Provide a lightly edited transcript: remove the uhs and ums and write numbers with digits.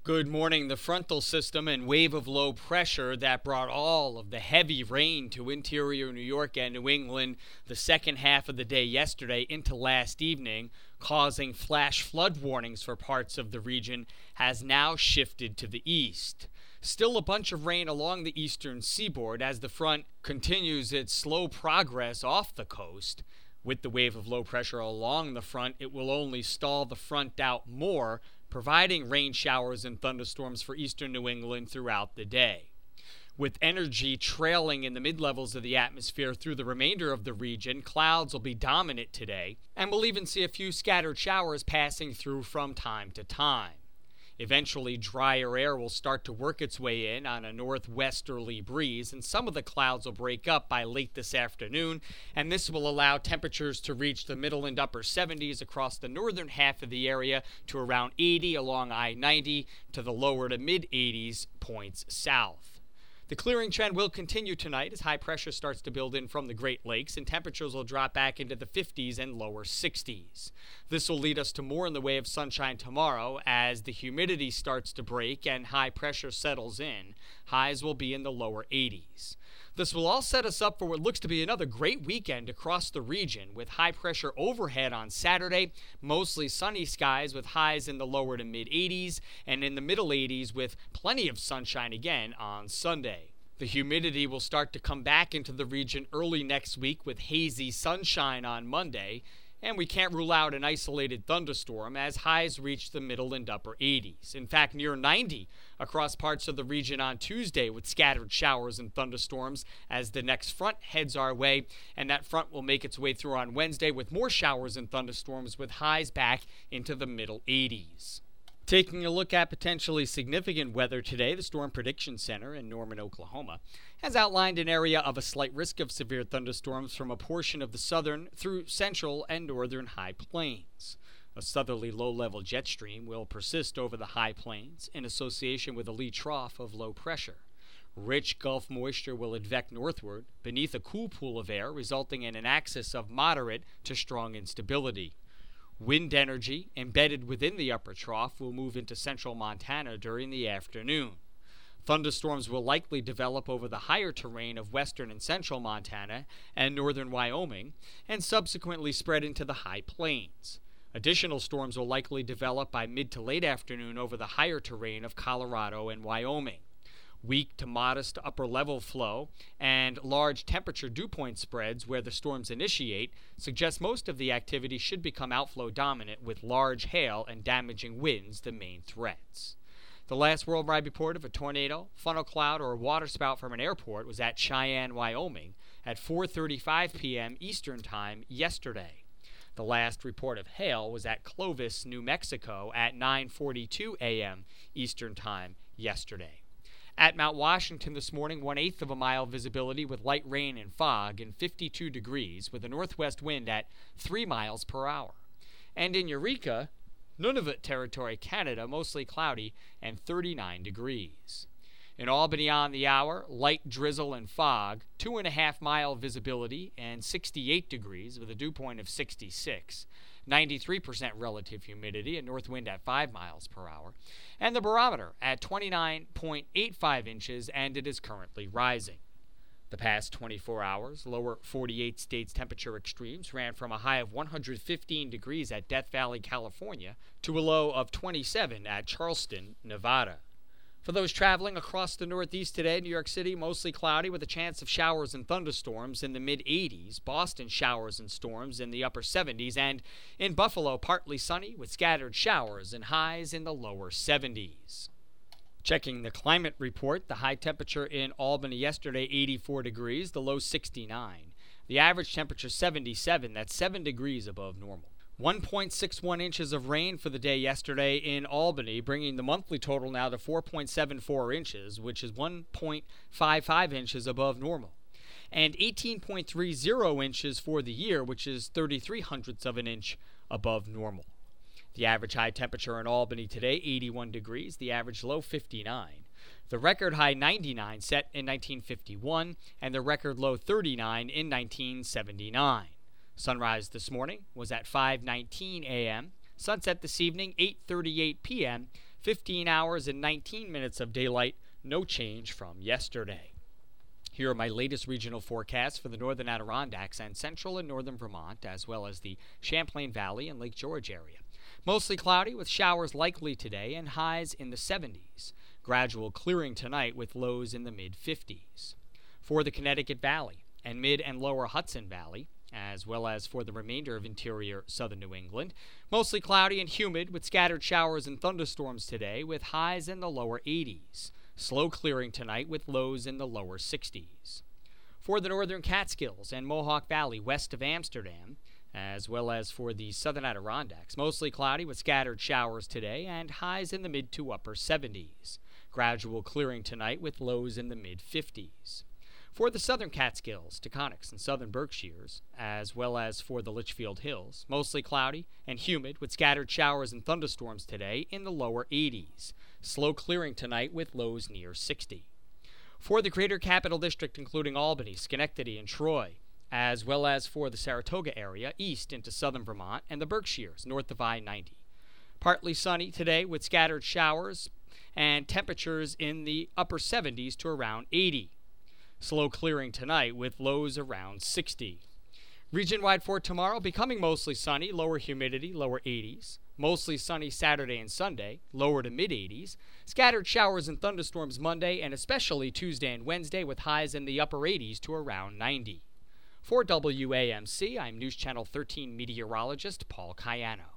Good morning. The frontal system and wave of low pressure that brought all of the heavy rain to interior New York and New England the second half of the day yesterday into last evening, causing flash flood warnings for parts of the region, has now shifted to the east. Still a bunch of rain along the eastern seaboard as the front continues its slow progress off the coast. With the wave of low pressure along the front, it will only stall the front out more, providing rain showers and thunderstorms for eastern New England throughout the day. With energy trailing in the mid-levels of the atmosphere through the remainder of the region, clouds will be dominant today, and we'll even see a few scattered showers passing through from time to time. Eventually, drier air will start to work its way in on a northwesterly breeze, and some of the clouds will break up by late this afternoon, and this will allow temperatures to reach the middle and upper 70s across the northern half of the area to around 80 along I-90 to the lower to mid-80s points south. The clearing trend will continue tonight as high pressure starts to build in from the Great Lakes and temperatures will drop back into the 50s and lower 60s. This will lead us to more in the way of sunshine tomorrow as the humidity starts to break and high pressure settles in. Highs will be in the lower 80s. This will all set us up for what looks to be another great weekend across the region with high pressure overhead on Saturday, mostly sunny skies with highs in the lower to mid 80s and in the middle 80s with plenty of sunshine again on Sunday. The humidity will start to come back into the region early next week with hazy sunshine on Monday, and we can't rule out an isolated thunderstorm as highs reach the middle and upper 80s. In fact, near 90 across parts of the region on Tuesday with scattered showers and thunderstorms as the next front heads our way, and that front will make its way through on Wednesday with more showers and thunderstorms with highs back into the middle 80s. Taking a look at potentially significant weather today, the Storm Prediction Center in Norman, Oklahoma, has outlined an area of a slight risk of severe thunderstorms from a portion of the southern through central and northern high plains. A southerly low-level jet stream will persist over the high plains in association with a lee trough of low pressure. Rich Gulf moisture will advect northward beneath a cool pool of air, resulting in an axis of moderate to strong instability. Wind energy embedded within the upper trough will move into central Montana during the afternoon. Thunderstorms will likely develop over the higher terrain of western and central Montana and northern Wyoming, and subsequently spread into the high plains. Additional storms will likely develop by mid to late afternoon over the higher terrain of Colorado and Wyoming. Weak to modest upper level flow and large temperature dew point spreads where the storms initiate suggest most of the activity should become outflow dominant with large hail and damaging winds the main threats. The last worldwide report of a tornado, funnel cloud, or waterspout from an airport was at Cheyenne, Wyoming at 4:35 p.m. Eastern Time yesterday. The last report of hail was at Clovis, New Mexico at 9:42 a.m. Eastern Time yesterday. At Mount Washington this morning, 1/8 of a mile visibility with light rain and fog and 52 degrees with a northwest wind at 3 miles per hour. And in Eureka, Nunavut Territory, Canada, mostly cloudy and 39 degrees. In Albany on the hour, light drizzle and fog, 2.5 mile visibility and 68 degrees with a dew point of 66. 93% relative humidity, a north wind at 5 miles per hour, and the barometer at 29.85 inches, and it is currently rising. The past 24 hours, lower 48 states temperature extremes ran from a high of 115 degrees at Death Valley, California, to a low of 27 at Charleston, Nevada. For those traveling across the Northeast today, New York City mostly cloudy with a chance of showers and thunderstorms in the mid-80s, Boston showers and storms in the upper 70s, and in Buffalo partly sunny with scattered showers and highs in the lower 70s. Checking the climate report, the high temperature in Albany yesterday, 84 degrees, the low 69. The average temperature 77, that's 7 degrees above normal. 1.61 inches of rain for the day yesterday in Albany, bringing the monthly total now to 4.74 inches, which is 1.55 inches above normal, and 18.30 inches for the year, which is 33/100ths of an inch above normal. The average high temperature in Albany today, 81 degrees, the average low 59. The record high 99 set in 1951, and the record low 39 in 1979. Sunrise this morning was at 5:19 a.m., sunset this evening 8:38 p.m., 15 hours and 19 minutes of daylight, no change from yesterday. Here are my latest regional forecasts for the northern Adirondacks and central and northern Vermont, as well as the Champlain Valley and Lake George area. Mostly cloudy with showers likely today and highs in the 70s. Gradual clearing tonight with lows in the mid-50s. For the Connecticut Valley and mid and lower Hudson Valley, as well as for the remainder of interior southern New England, mostly cloudy and humid with scattered showers and thunderstorms today with highs in the lower 80s. Slow clearing tonight with lows in the lower 60s. For the northern Catskills and Mohawk Valley west of Amsterdam, as well as for the southern Adirondacks, mostly cloudy with scattered showers today and highs in the mid to upper 70s. Gradual clearing tonight with lows in the mid-50s. For the southern Catskills, Taconics, and southern Berkshires, as well as for the Litchfield Hills, mostly cloudy and humid with scattered showers and thunderstorms today in the lower 80s. Slow clearing tonight with lows near 60. For the Greater Capital District, including Albany, Schenectady, and Troy, as well as for the Saratoga area, east into southern Vermont, and the Berkshires, north of I-90. Partly sunny today with scattered showers and temperatures in the upper 70s to around 80. Slow clearing tonight with lows around 60. Region-wide for tomorrow, becoming mostly sunny, lower humidity, lower 80s. Mostly sunny Saturday and Sunday, lower to mid-80s. Scattered showers and thunderstorms Monday and especially Tuesday and Wednesday with highs in the upper 80s to around 90. For WAMC, I'm News Channel 13 meteorologist Paul Cayano.